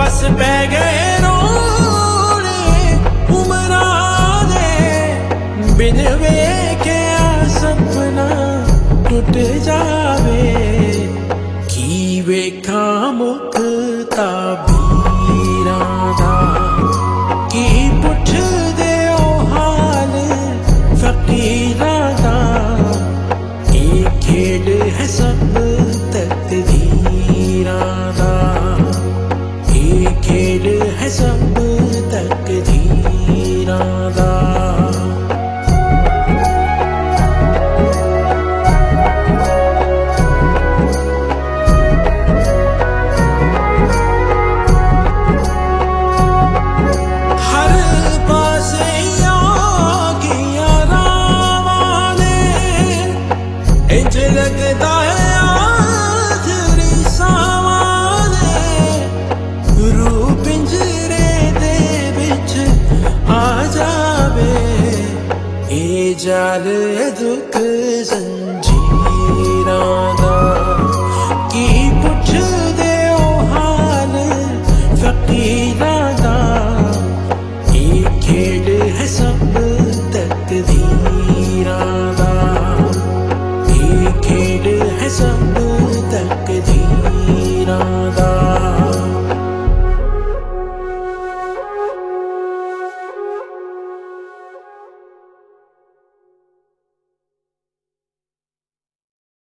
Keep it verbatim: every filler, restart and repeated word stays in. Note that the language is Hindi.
पास पै गए रोने उमरा दे बिन वेखे सपना टुट जावे की वेखा मुक्ता बीरां दा की पुछ दे ओ हाल फकीरां दा ये खेड है सब तकदीरां दा ये खेड है सब तकदीरां दा। इंज लगदा है आखरी सावां ने रूह पिंजरे दे विच आ जावे ए जाल दुख